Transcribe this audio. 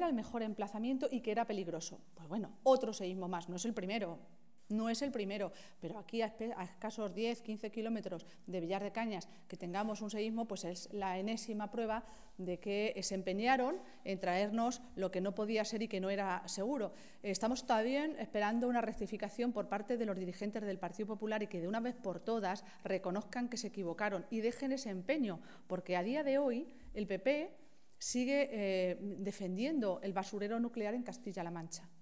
era el mejor emplazamiento y que era peligroso. Pues bueno, otro seísmo más, no es el primero. No es el primero, pero aquí a escasos 10, 15 kilómetros de Villar de Cañas que tengamos un seísmo, pues es la enésima prueba de que se empeñaron en traernos lo que no podía ser y que no era seguro. Estamos todavía esperando una rectificación por parte de los dirigentes del Partido Popular y que de una vez por todas reconozcan que se equivocaron y dejen ese empeño, porque a día de hoy el PP sigue defendiendo el basurero nuclear en Castilla-La Mancha.